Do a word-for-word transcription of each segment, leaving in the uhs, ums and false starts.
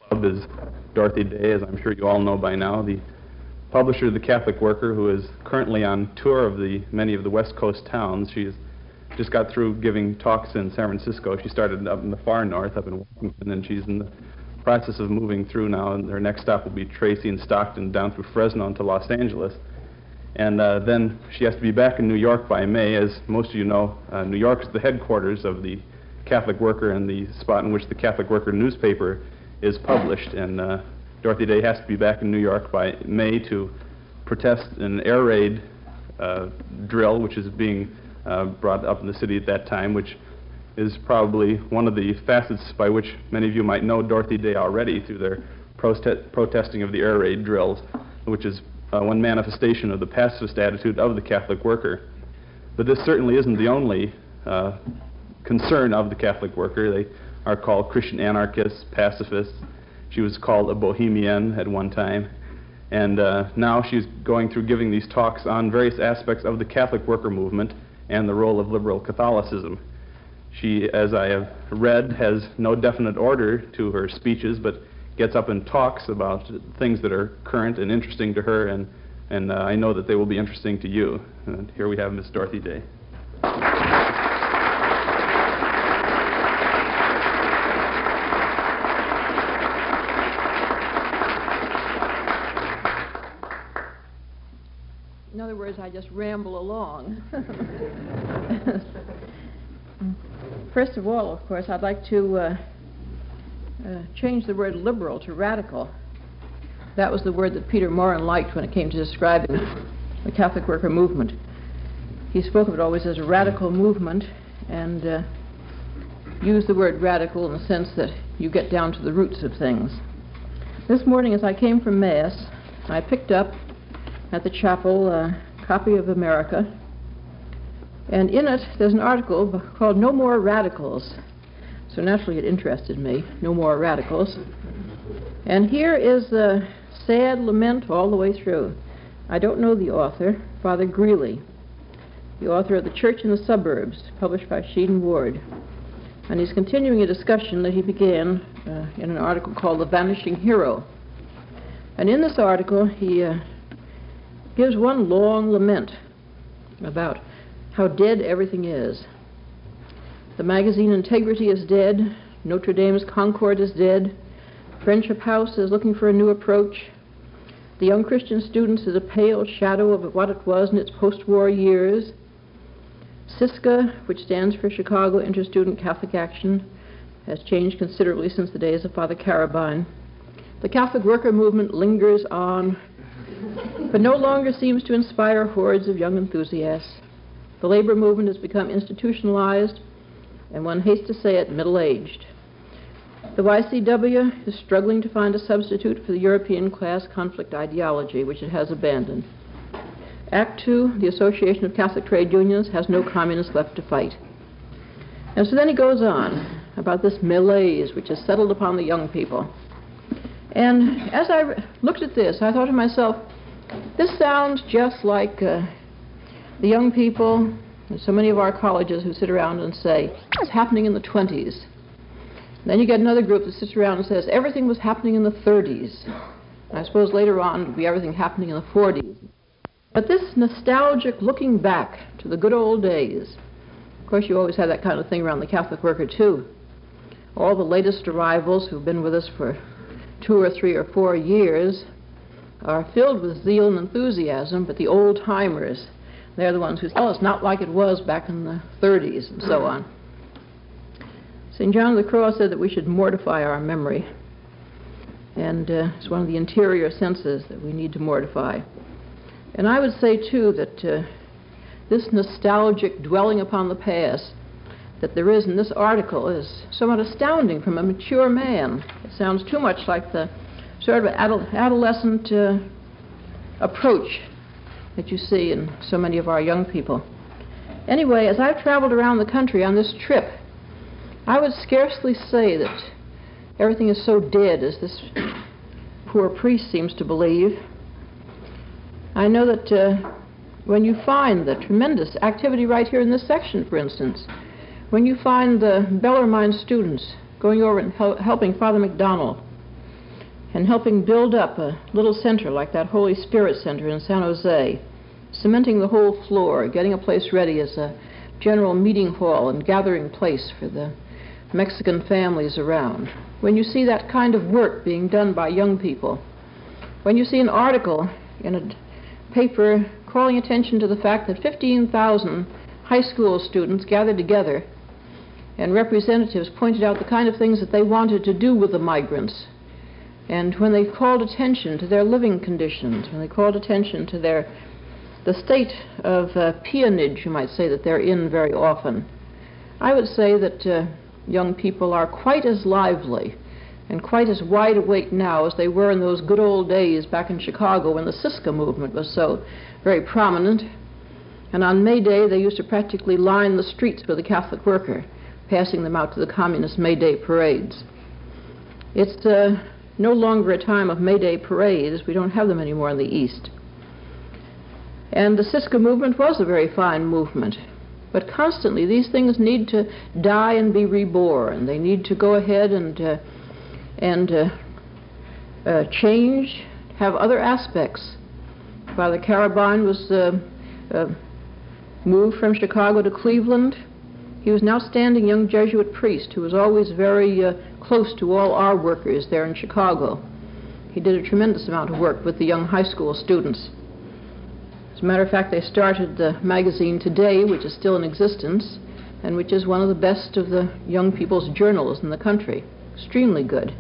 Club is Dorothy Day, as I'm sure you all know by now, the publisher of The Catholic Worker, who is currently on tour of the many of the West Coast towns. She's just got through giving talks in San Francisco. She started up in the far north, up in Washington, and she's in the process of moving through now, and her next stop will be Tracy and Stockton, down through Fresno into Los Angeles. And uh, then she has to be back in New York by May. As most of you know, uh, New York is the headquarters of the Catholic Worker and the spot in which the Catholic Worker newspaper is published. And uh, Dorothy Day has to be back in New York by May to protest an air raid uh, drill, which is being uh, brought up in the city at that time, which is probably one of the facets by which many of you might know Dorothy Day already through their prote protesting of the air raid drills, which is uh, one manifestation of the pacifist attitude of the Catholic Worker. But this certainly isn't the only uh, concern of the Catholic Worker. They are called Christian anarchists, pacifists. She was called a bohemian at one time. And uh, now she's going through giving these talks on various aspects of the Catholic Worker movement and the role of liberal Catholicism. She, as I have read, has no definite order to her speeches, but gets up and talks about things that are current and interesting to her, and, and uh, I know that they will be interesting to you. And here we have Miss Dorothy Day. In other words, I just ramble along. First of all, of course, I'd like to uh, uh, change the word liberal to radical. That was the word that Peter Morin liked when it came to describing the Catholic Worker movement. He spoke of it always as a radical movement, and uh, used the word radical in the sense that you get down to the roots of things. This morning, as I came from Mass, I picked up at the chapel a copy of America, and in it there's an article called No More Radicals. So naturally it interested me, No More Radicals. And here is a sad lament all the way through. I don't know the author, Father Greeley, the author of The Church in the Suburbs, published by Sheed and Ward. And he's continuing a discussion that he began uh, in an article called The Vanishing Hero. And in this article he uh, gives one long lament about how dead everything is. The magazine Integrity is dead. Notre Dame's Concord is dead. Friendship House is looking for a new approach. The Young Christian Students is a pale shadow of what it was in its post-war years. SISCA, which stands for Chicago Inter-Student Catholic Action, has changed considerably since the days of Father Carabine. The Catholic Worker movement lingers on, but no longer seems to inspire hordes of young enthusiasts. The labor movement has become institutionalized, and one hates to say it, middle-aged. The Y C W is struggling to find a substitute for the European class conflict ideology, which it has abandoned. Act two, the Association of Catholic Trade Unions, has no communists left to fight. And so then he goes on about this malaise which has settled upon the young people. And as I looked at this, I thought to myself, this sounds just like uh, the young people, and so many of our colleges who sit around and say, it's happening in the twenties. Then you get another group that sits around and says, everything was happening in the thirties. And I suppose later on it'll be everything happening in the forties. But this nostalgic looking back to the good old days, of course you always have that kind of thing around the Catholic Worker too. All the latest arrivals who've been with us for two or three or four years are filled with zeal and enthusiasm, but the old-timers, they're the ones who say, oh, it's not like it was back in the thirties, and so on. Saint John of the Cross said that we should mortify our memory, and uh, it's one of the interior senses that we need to mortify. And I would say, too, that uh, this nostalgic dwelling upon the past that there is in this article is somewhat astounding from a mature man. It sounds too much like the sort of adol adolescent uh, approach that you see in so many of our young people. Anyway, as I've traveled around the country on this trip, I would scarcely say that everything is so dead as this poor priest seems to believe. I know that uh, when you find the tremendous activity right here in this section, for instance, when you find the Bellarmine students going over and hel helping Father McDonald and helping build up a little center like that Holy Spirit Center in San Jose, cementing the whole floor, getting a place ready as a general meeting hall and gathering place for the Mexican families around. When you see that kind of work being done by young people, when you see an article in a paper calling attention to the fact that fifteen thousand high school students gathered together and representatives pointed out the kind of things that they wanted to do with the migrants, and when they called attention to their living conditions, when they called attention to their the state of uh, peonage, you might say, that they're in very often, I would say that uh, young people are quite as lively and quite as wide awake now as they were in those good old days back in Chicago when the Siska movement was so very prominent. And on May Day, they used to practically line the streets with the Catholic worker, passing them out to the communist May Day parades. It's uh, no longer a time of May Day parades. We don't have them anymore in the East. And the Siska movement was a very fine movement. But constantly, these things need to die and be reborn. They need to go ahead and uh, and uh, uh, change, have other aspects. Father Carabine was uh, uh, moved from Chicago to Cleveland. He was an outstanding young Jesuit priest who was always very uh, close to all our workers there in Chicago. He did a tremendous amount of work with the young high school students. As a matter of fact, they started the magazine Today, which is still in existence, and which is one of the best of the young people's journals in the country. Extremely good.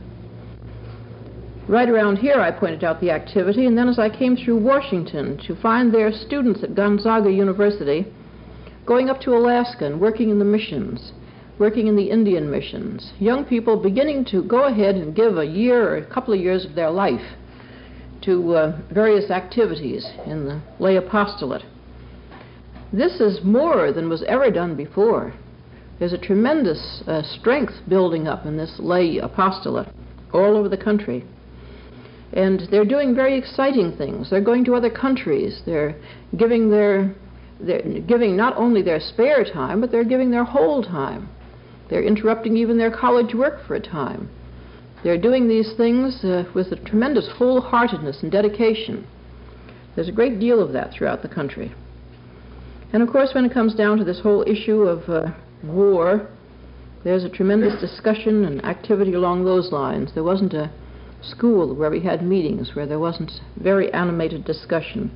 Right around here, I pointed out the activity, and then as I came through Washington to find their students at Gonzaga University going up to Alaska and working in the missions, working in the Indian missions, young people beginning to go ahead and give a year or a couple of years of their life to uh, various activities in the lay apostolate. This is more than was ever done before. There's a tremendous uh, strength building up in this lay apostolate all over the country. And they're doing very exciting things. They're going to other countries. They're giving their, they're giving not only their spare time, but they're giving their whole time. They're interrupting even their college work for a time. They're doing these things uh, with a tremendous wholeheartedness and dedication. There's a great deal of that throughout the country. And of course, when it comes down to this whole issue of uh, war, there's a tremendous discussion and activity along those lines. There wasn't a school where we had meetings where there wasn't very animated discussion.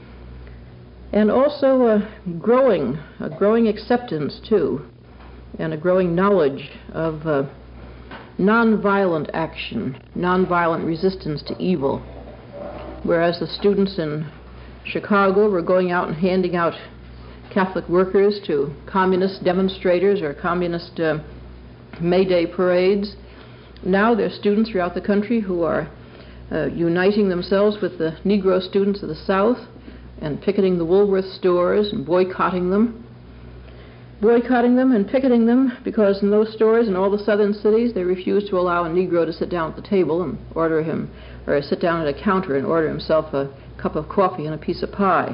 And also a growing, a growing acceptance, too, and a growing knowledge of uh, nonviolent action, nonviolent resistance to evil. Whereas the students in Chicago were going out and handing out Catholic workers to communist demonstrators or communist uh, May Day parades, now there are students throughout the country who are uh, uniting themselves with the Negro students of the South and picketing the Woolworth stores and boycotting them. boycotting them and picketing them because in those stores in all the southern cities they refused to allow a Negro to sit down at the table and order him, or sit down at a counter and order himself a cup of coffee and a piece of pie.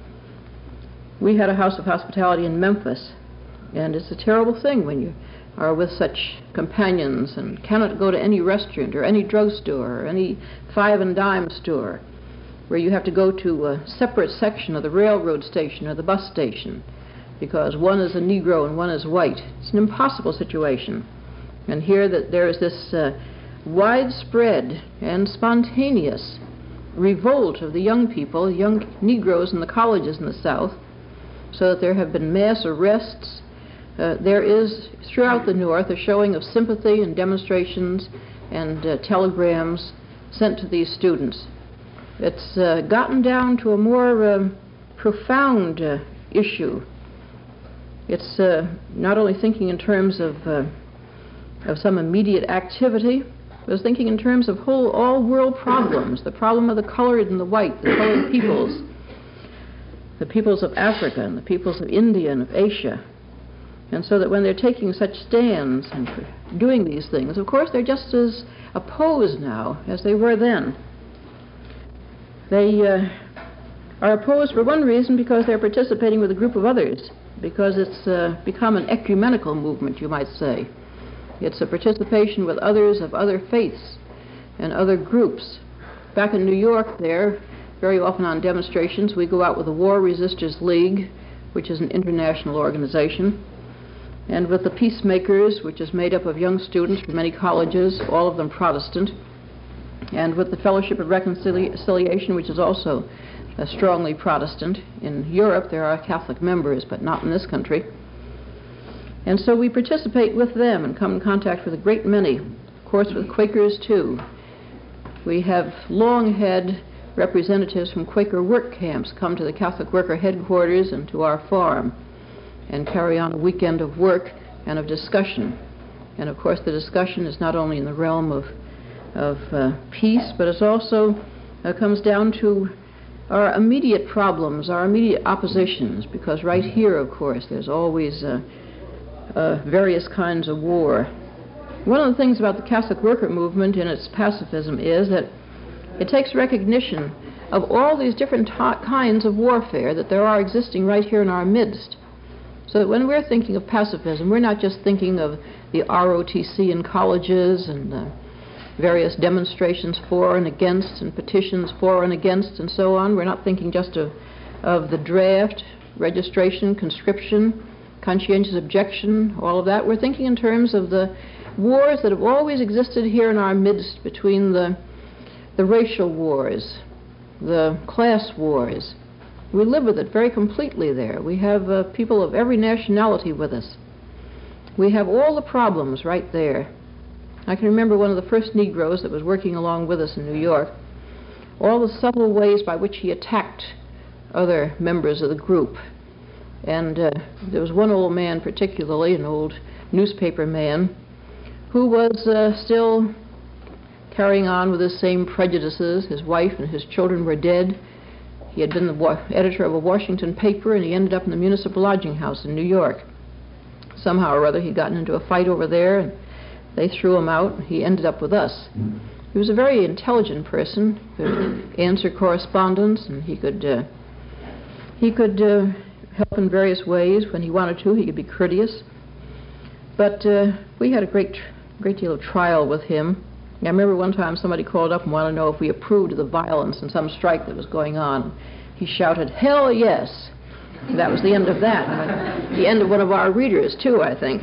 We had a house of hospitality in Memphis, and it's a terrible thing when you are with such companions and cannot go to any restaurant or any drugstore or any five and dime store, where you have to go to a separate section of the railroad station or the bus station because one is a Negro and one is white. It's an impossible situation. And here that there is this uh, widespread and spontaneous revolt of the young people, young Negroes in the colleges in the South, so that there have been mass arrests. Uh, there is, throughout the North, a showing of sympathy and demonstrations and uh, telegrams sent to these students. It's uh, gotten down to a more uh, profound uh, issue. It's uh, not only thinking in terms of, uh, of some immediate activity, but it's thinking in terms of whole, all world problems, the problem of the colored and the white, the colored peoples, the peoples of Africa and the peoples of India and of Asia. And so that when they're taking such stands and doing these things, of course they're just as opposed now as they were then. They uh, are opposed for one reason, because they're participating with a group of others, because it's uh, become an ecumenical movement, you might say. It's a participation with others of other faiths, and other groups. Back in New York there, very often on demonstrations, we go out with the War Resisters League, which is an international organization, and with the Peacemakers, which is made up of young students from many colleges, all of them Protestant, and with the Fellowship of Reconciliation, which is also uh, strongly Protestant. In Europe, there are Catholic members, but not in this country. And so we participate with them and come in contact with a great many, of course with Quakers too. We have long had representatives from Quaker work camps come to the Catholic Worker headquarters and to our farm and carry on a weekend of work and of discussion. And of course the discussion is not only in the realm of, of uh, peace, but it also uh, comes down to our immediate problems, our immediate oppositions, because right here, of course, there's always uh, uh, various kinds of war. One of the things about the Catholic worker movement in its pacifism is that it takes recognition of all these different kinds of warfare that there are existing right here in our midst. So that when we're thinking of pacifism, we're not just thinking of the R O T C in colleges and uh, various demonstrations for and against and petitions for and against and so on. We're not thinking just of, of the draft, registration, conscription, conscientious objection, all of that. We're thinking in terms of the wars that have always existed here in our midst between the, the racial wars, the class wars. We live with it very completely there. We have uh, people of every nationality with us. We have all the problems right there. I can remember one of the first Negroes that was working along with us in New York, all the subtle ways by which he attacked other members of the group. And uh, there was one old man particularly, an old newspaper man, who was uh, still carrying on with his same prejudices. His wife and his children were dead. He had been the wa editor of a Washington paper, and he ended up in the municipal lodging house in New York. Somehow or other, he'd gotten into a fight over there, and they threw him out. He ended up with us. He was a very intelligent person, could answer correspondence, and he could uh, he could uh, help in various ways. When he wanted to, he could be courteous. But uh, we had a great great deal of trial with him. I remember one time somebody called up and wanted to know if we approved of the violence in some strike that was going on. He shouted, "Hell yes!" That was the end of that. The end of one of our readers, too, I think.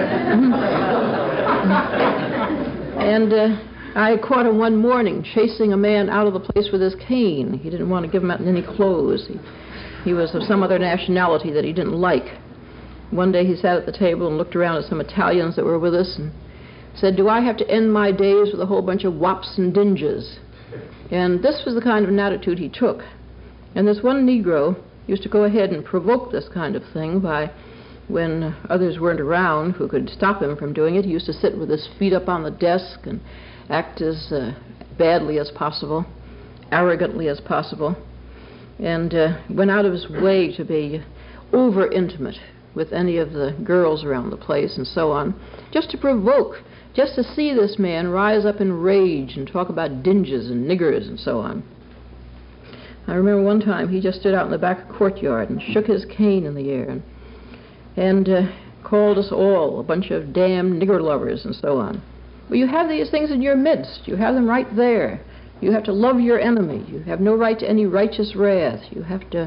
And uh, I caught him one morning chasing a man out of the place with his cane. He didn't want to give him any clothes. He, he was of some other nationality that he didn't like. One day he sat at the table and looked around at some Italians that were with us and said, "Do I have to end my days with a whole bunch of wops and dinges?" And this was the kind of an attitude he took. And this one Negro used to go ahead and provoke this kind of thing by, when others weren't around who could stop him from doing it, he used to sit with his feet up on the desk and act as uh, badly as possible, arrogantly as possible, and uh, went out of his way to be over-intimate with any of the girls around the place and so on, just to provoke, just to see this man rise up in rage and talk about dinges and niggers and so on. I remember one time he just stood out in the back courtyard and shook his cane in the air and, and uh, called us all a bunch of damn nigger lovers and so on. Well, you have these things in your midst. You have them right there. You have to love your enemy. You have no right to any righteous wrath. You have to...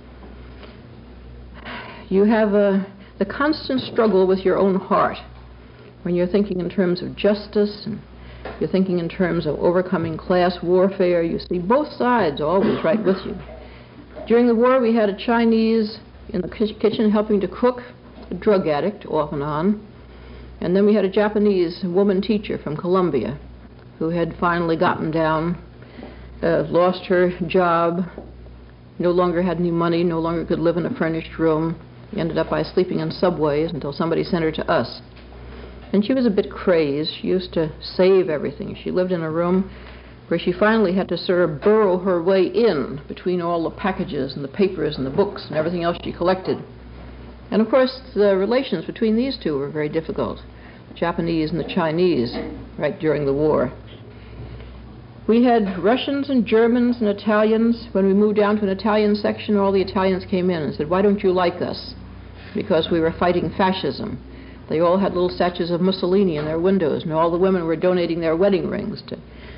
You have uh, the constant struggle with your own heart when you're thinking in terms of justice and you're thinking in terms of overcoming class warfare. You see both sides always right with you. During the war, we had a Chinese in the kitchen helping to cook, a drug addict off and on. And then we had a Japanese woman teacher from Columbia who had finally gotten down, uh, lost her job, no longer had any money, no longer could live in a furnished room. Ended up by sleeping in subways until somebody sent her to us. And she was a bit crazed. She used to save everything. She lived in a room where she finally had to sort of burrow her way in between all the packages and the papers and the books and everything else she collected. And of course the relations between these two were very difficult, the Japanese and the Chinese, right during the war. We had Russians and Germans and Italians. When we moved down to an Italian section, all the Italians came in and said, "Why don't you like us?" Because we were fighting fascism. They all had little statues of Mussolini in their windows, and all the women were donating their wedding rings to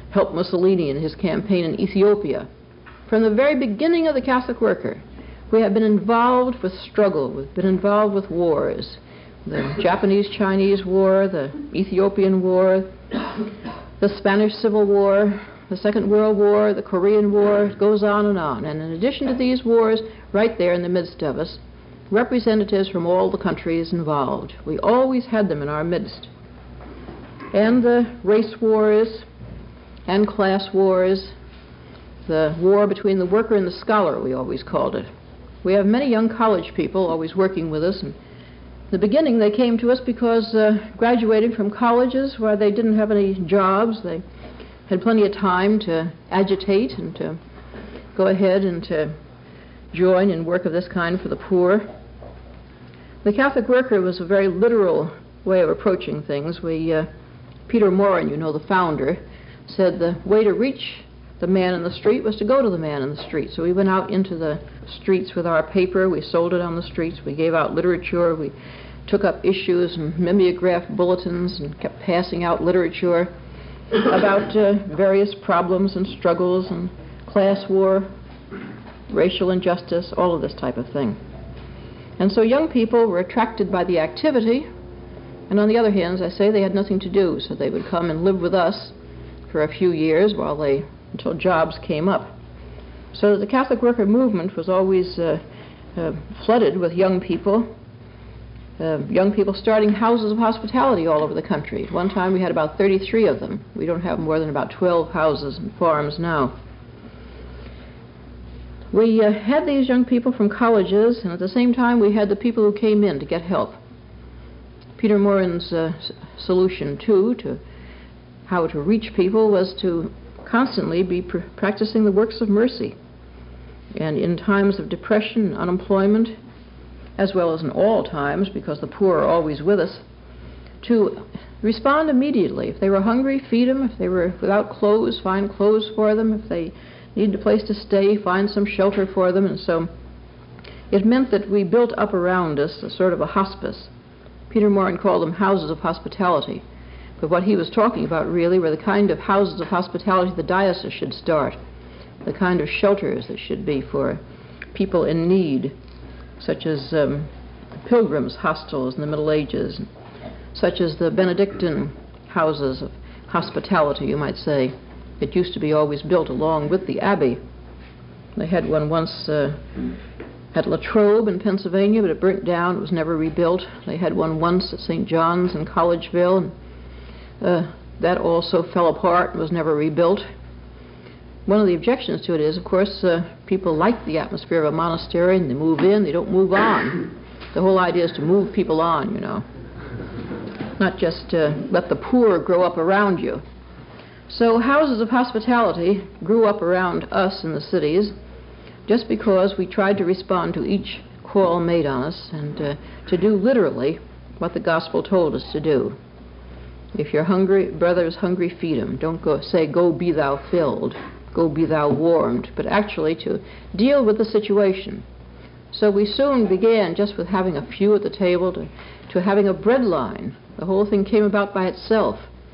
help Mussolini in his campaign in Ethiopia. From the very beginning of the Catholic Worker, we have been involved with struggle, we've been involved with wars. The Japanese-Chinese War, the Ethiopian War, the Spanish Civil War, the Second World War, the Korean War, it goes on and on. And in addition to these wars, right there in the midst of us, representatives from all the countries involved. We always had them in our midst. And the race wars and class wars, the war between the worker and the scholar, we always called it. We have many young college people always working with us. And in the beginning, they came to us because uh, graduating from colleges where they didn't have any jobs, they had plenty of time to agitate and to go ahead and to join in work of this kind for the poor. The Catholic Worker was a very literal way of approaching things. We, uh, Peter Morin, you know, the founder, said the way to reach the man in the street was to go to the man in the street. So we went out into the streets with our paper, we sold it on the streets, we gave out literature, we took up issues and mimeographed bulletins and kept passing out literature about uh, various problems and struggles and class war, racial injustice, all of this type of thing. And so young people were attracted by the activity, and on the other hand, as I say, they had nothing to do, so they would come and live with us for a few years while they, until jobs came up. So the Catholic Worker movement was always uh, uh, flooded with young people, uh, young people starting houses of hospitality all over the country. At one time we had about thirty-three of them. We don't have more than about twelve houses and farms now. We uh, had these young people from colleges, and at the same time we had the people who came in to get help. Peter Morin's uh, solution, too, to how to reach people was to constantly be pr practicing the works of mercy. And in times of depression and unemployment, as well as in all times, because the poor are always with us, to respond immediately. If they were hungry, feed them. If they were without clothes, find clothes for them. If they needed a place to stay, find some shelter for them. And so it meant that we built up around us a sort of a hospice. Peter Morin called them houses of hospitality. But what he was talking about really were the kind of houses of hospitality the diocese should start, the kind of shelters that should be for people in need, such as um, pilgrims' hostels in the Middle Ages, such as the Benedictine houses of hospitality, you might say, that used to be always built along with the abbey. They had one once uh, at La Trobe in Pennsylvania, but it burnt down. It was never rebuilt. They had one once at Saint John's in Collegeville, and uh, that also fell apart and was never rebuilt. One of the objections to it is, of course, uh, people like the atmosphere of a monastery, and they move in, they don't move on. The whole idea is to move people on, you know, not just uh, let the poor grow up around you. So houses of hospitality grew up around us in the cities just because we tried to respond to each call made on us and uh, to do literally what the gospel told us to do. If your hungry brother is hungry, feed him. Don't go say, go be thou filled, go be thou warmed, but actually to deal with the situation. So we soon began just with having a few at the table to, to having a bread line. The whole thing came about by itself.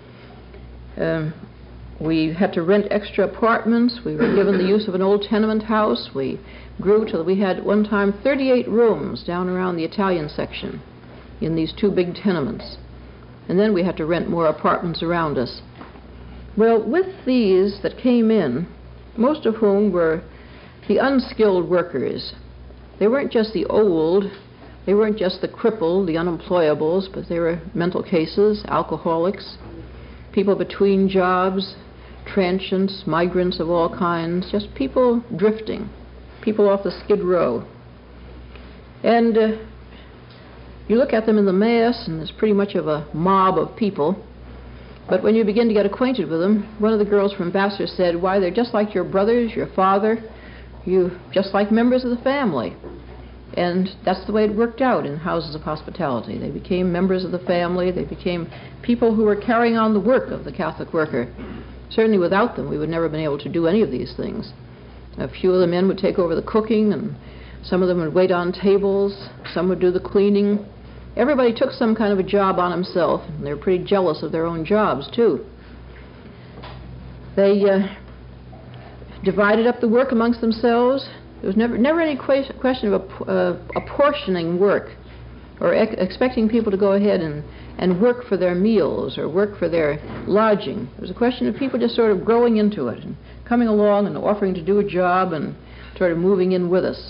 Um, we had to rent extra apartments. We were given the use of an old tenement house. We grew till we had at one time thirty-eight rooms down around the Italian section in these two big tenements. And then we had to rent more apartments around us. Well, with these that came in, most of whom were the unskilled workers, they weren't just the old, they weren't just the crippled, the unemployables, but they were mental cases, alcoholics, people between jobs, transients, migrants of all kinds, just people drifting, people off the Skid Row. And uh, you look at them in the Mass, and there's pretty much of a mob of people. But when you begin to get acquainted with them, one of the girls from Vassar said, why, they're just like your brothers, your father, you just like members of the family. And that's the way it worked out in houses of hospitality. They became members of the family. They became people who were carrying on the work of the Catholic Worker. Certainly without them, we would never have been able to do any of these things. A few of the men would take over the cooking, and some of them would wait on tables, some would do the cleaning. Everybody took some kind of a job on himself, and they were pretty jealous of their own jobs, too. They uh, divided up the work amongst themselves. There was never, never any que question of a, uh, apportioning work or ex expecting people to go ahead and, and work for their meals or work for their lodging. It was a question of people just sort of growing into it and coming along and offering to do a job and sort of moving in with us.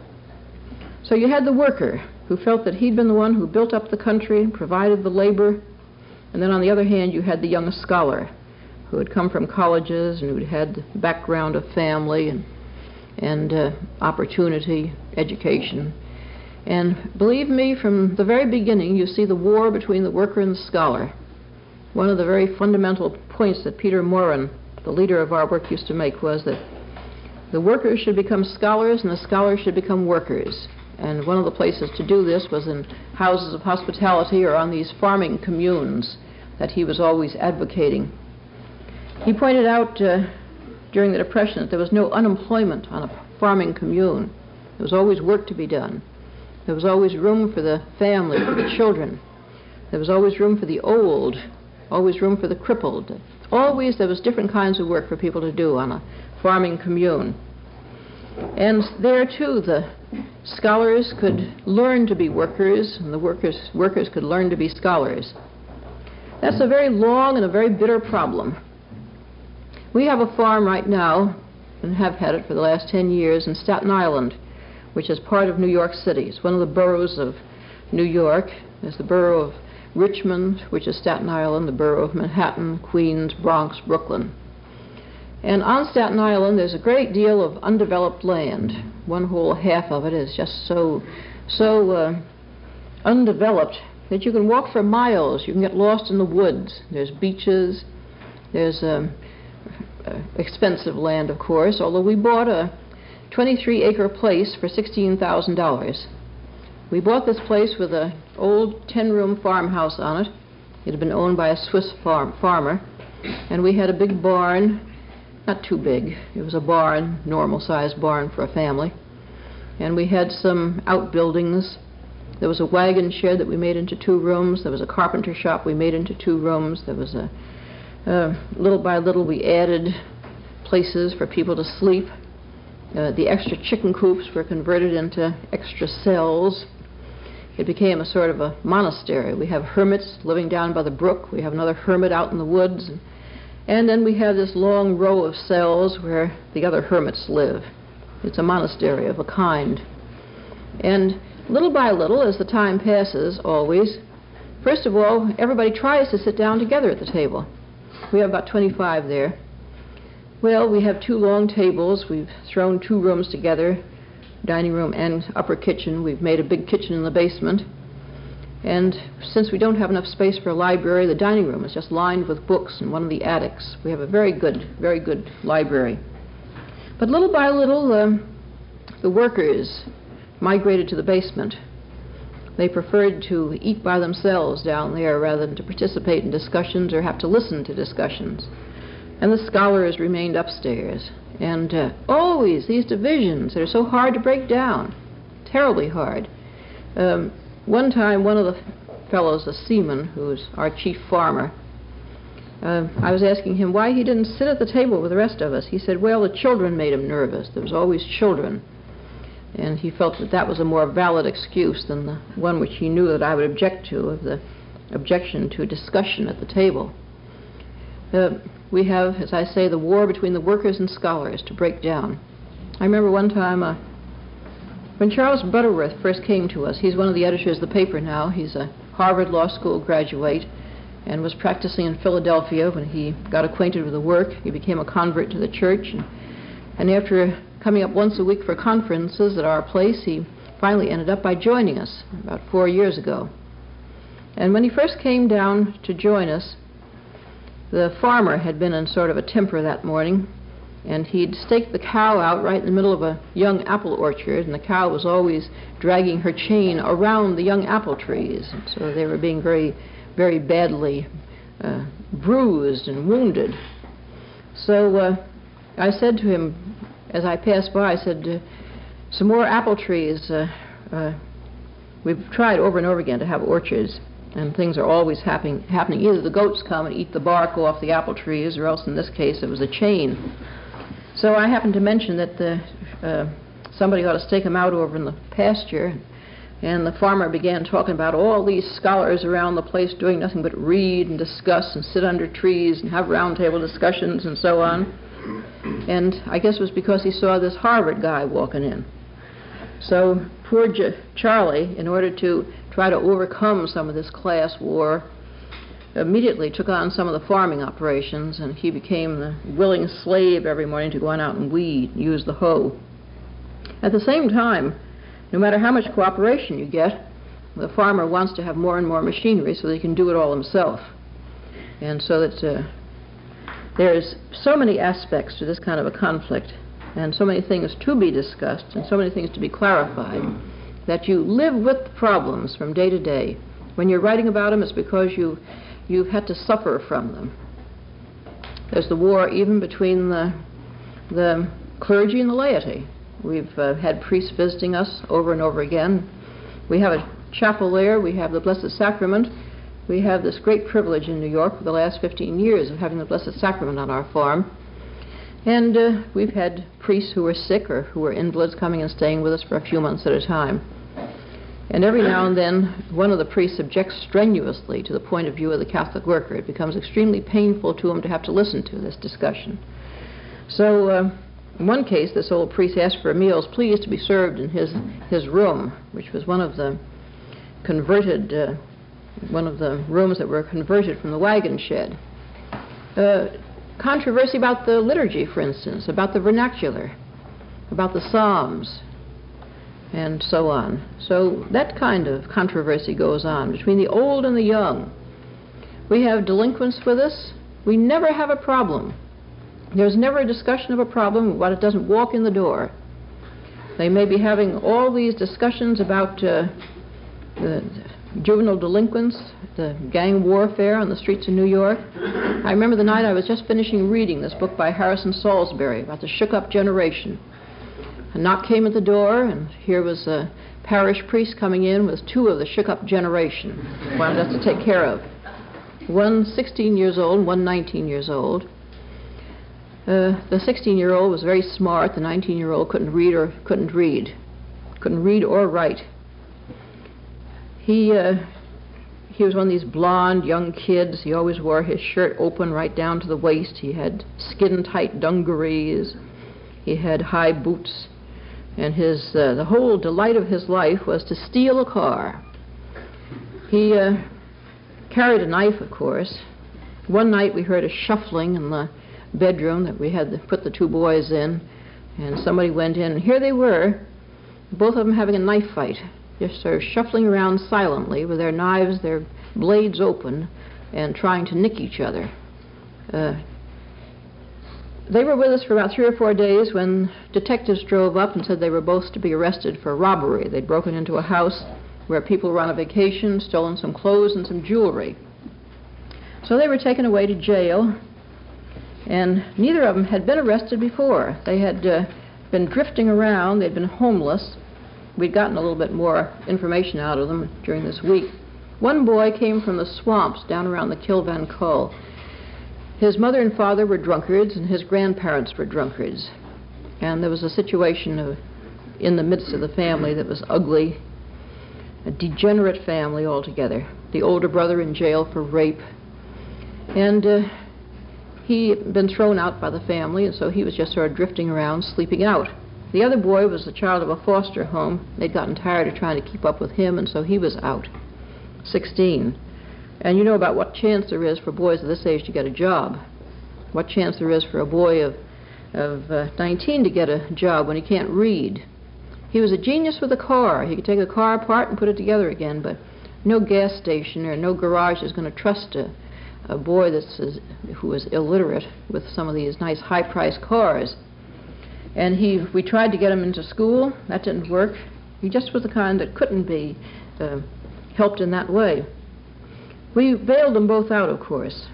So you had the worker who felt that he'd been the one who built up the country, provided the labor, and then on the other hand you had the young scholar who had come from colleges and who'd had the background of family and, and uh, opportunity, education. And believe me, from the very beginning you see the war between the worker and the scholar. One of the very fundamental points that Peter Morin, the leader of our work, used to make was that the workers should become scholars and the scholars should become workers. And one of the places to do this was in houses of hospitality or on these farming communes that he was always advocating. He pointed out uh, during the Depression that there was no unemployment on a farming commune. There was always work to be done. There was always room for the family, for the children. There was always room for the old, always room for the crippled. Always there was different kinds of work for people to do on a farming commune. And there too the scholars could learn to be workers and the workers, workers could learn to be scholars. That's a very long and a very bitter problem. We have a farm right now, and have had it for the last ten years, in Staten Island, which is part of New York City. It's one of the boroughs of New York. There's the borough of Richmond, which is Staten Island, the borough of Manhattan, Queens, Bronx, Brooklyn. And on Staten Island there's a great deal of undeveloped land. One whole half of it is just so, so uh, undeveloped that you can walk for miles. You can get lost in the woods. There's beaches. There's um, uh, expensive land, of course, although we bought a twenty-three acre place for sixteen thousand dollars. We bought this place with an old ten room farmhouse on it. It had been owned by a Swiss farm farmer, and we had a big barn. Not too big. It was a barn, normal-sized barn for a family. And we had some outbuildings. There was a wagon shed that we made into two rooms. There was a carpenter shop we made into two rooms. There was a, uh, little by little we added places for people to sleep. Uh, the extra chicken coops were converted into extra cells. It became a sort of a monastery. We have hermits living down by the brook. We have another hermit out in the woods. And, And then we have this long row of cells where the other hermits live. It's a monastery of a kind. And little by little, as the time passes, always, first of all, everybody tries to sit down together at the table. We have about twenty-five there. Well, we have two long tables. We've thrown two rooms together, dining room and upper kitchen. We've made a big kitchen in the basement. And since we don't have enough space for a library, the dining room is just lined with books in one of the attics. We have a very good, very good library. But little by little, um, the workers migrated to the basement. They preferred to eat by themselves down there rather than to participate in discussions or have to listen to discussions. And the scholars remained upstairs. And uh, always these divisions that are so hard to break down, terribly hard. Um, One time, one of the fellows, a seaman, who's our chief farmer, uh, I was asking him why he didn't sit at the table with the rest of us. He said, well, the children made him nervous. There was always children. And he felt that that was a more valid excuse than the one which he knew that I would object to, of the objection to discussion at the table. Uh, we have, as I say, the war between the workers and scholars to break down. I remember one time, uh, when Charles Butterworth first came to us, he's one of the editors of the paper now. He's a Harvard Law School graduate and was practicing in Philadelphia. When he got acquainted with the work, he became a convert to the church. And, and after coming up once a week for conferences at our place, he finally ended up by joining us about four years ago. And when he first came down to join us, the farmer had been in sort of a temper that morning. And he'd staked the cow out right in the middle of a young apple orchard, and the cow was always dragging her chain around the young apple trees. And so they were being very, very badly uh, bruised and wounded. So uh, I said to him, as I passed by, I said, uh, some more apple trees. Uh, uh, we've tried over and over again to have orchards. and things are always happen happening. Either the goats come and eat the bark off the apple trees, or else in this case it was a chain. So I happened to mention that the, uh, somebody ought to stake them out over in the pasture, and the farmer began talking about all these scholars around the place doing nothing but read and discuss and sit under trees and have roundtable discussions and so on. And I guess it was because he saw this Harvard guy walking in. So poor J Charlie, in order to try to overcome some of this class war, immediately took on some of the farming operations, and he became the willing slave every morning to go on out and weed, use the hoe. At the same time, no matter how much cooperation you get, the farmer wants to have more and more machinery so that he can do it all himself. And so that uh, there's so many aspects to this kind of a conflict, and so many things to be discussed, and so many things to be clarified, that you live with the problems from day to day. When you're writing about them, it's because you, you've had to suffer from them. There's the war even between the, the clergy and the laity. We've uh, had priests visiting us over and over again. We have a chapel there. We have the Blessed Sacrament. We have this great privilege in New York for the last fifteen years of having the Blessed Sacrament on our farm. And uh, we've had priests who were sick or who were invalids coming and staying with us for a few months at a time. And every now and then, one of the priests objects strenuously to the point of view of the Catholic worker. It becomes extremely painful to him to have to listen to this discussion. So, uh, in one case, this old priest asked for meals, please, to be served in his, his room, which was one of the converted, uh, one of the rooms that were converted from the wagon shed. Uh, controversy about the liturgy, for instance, about the vernacular, about the Psalms, and so on. So that kind of controversy goes on between the old and the young. We have delinquents with us. We never have a problem. There's never a discussion of a problem while it doesn't walk in the door. They may be having all these discussions about uh, the juvenile delinquents, the gang warfare on the streets of New York. I remember the night I was just finishing reading this book by Harrison Salisbury about the shook-up generation. A knock came at the door, and here was a parish priest coming in with two of the shook-up generation, wanted us to take care of. One sixteen years old, one nineteen years old. Uh, the sixteen-year-old was very smart. The nineteen-year-old couldn't read or couldn't read, couldn't read or write. He uh, he was one of these blonde young kids. He always wore his shirt open right down to the waist. He had skin-tight dungarees. He had high boots, and his uh, the whole delight of his life was to steal a car. He uh, carried a knife, of course. One night we heard a shuffling in the bedroom that we had to put the two boys in, and somebody went in, and here they were, both of them having a knife fight, just sort of shuffling around silently with their knives, their blades open, and trying to nick each other. Uh, they were with us for about three or four days when detectives drove up and said they were both to be arrested for robbery. They'd broken into a house where people were on a vacation, stolen some clothes and some jewelry. So they were taken away to jail, and neither of them had been arrested before. They had uh, been drifting around. They'd been homeless. We'd gotten a little bit more information out of them during this week. One boy came from the swamps down around the Kilvan Cull. His mother and father were drunkards, and his grandparents were drunkards. And there was a situation of, in the midst of the family that was ugly, a degenerate family altogether. The older brother in jail for rape. And uh, he had been thrown out by the family, and so he was just sort of drifting around, sleeping out. The other boy was the child of a foster home. They'd gotten tired of trying to keep up with him, and so he was out, sixteen. And you know about what chance there is for boys of this age to get a job. What chance there is for a boy of, of uh, nineteen to get a job when he can't read. He was a genius with a car. He could take a car apart and put it together again, but no gas station or no garage is going to trust a a boy that's, uh, who was illiterate with some of these nice high-priced cars. And he, we tried to get him into school. That didn't work. He just was the kind that couldn't be uh, helped in that way. We bailed them both out, of course.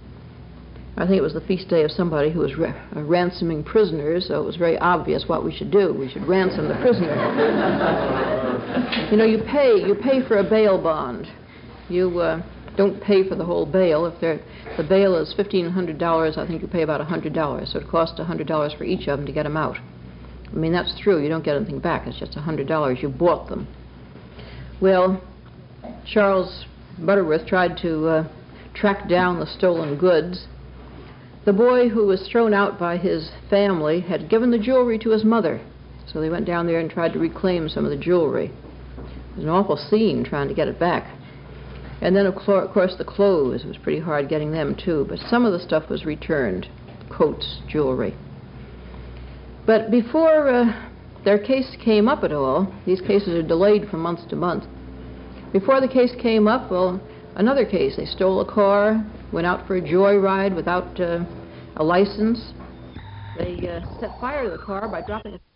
I think it was the feast day of somebody who was ra uh, ransoming prisoners, so it was very obvious what we should do. We should ransom the prisoner. You know, you pay, you pay for a bail bond. You uh, don't pay for the whole bail. If they're, the bail is fifteen hundred dollars, I think you pay about one hundred dollars. So it costs one hundred dollars for each of them to get them out. I mean, that's true. You don't get anything back. It's just one hundred dollars. You bought them. Well, Charles Butterworth tried to uh, track down the stolen goods. The boy who was thrown out by his family had given the jewelry to his mother. So they went down there and tried to reclaim some of the jewelry. It was an awful scene trying to get it back. And then, of course, the clothes. It was pretty hard getting them, too. But some of the stuff was returned, coats, jewelry. But before uh, their case came up at all, these cases are delayed from month to month. Before the case came up, well, another case. They stole a car, went out for a joyride without uh, a license. They uh, set fire to the car by dropping a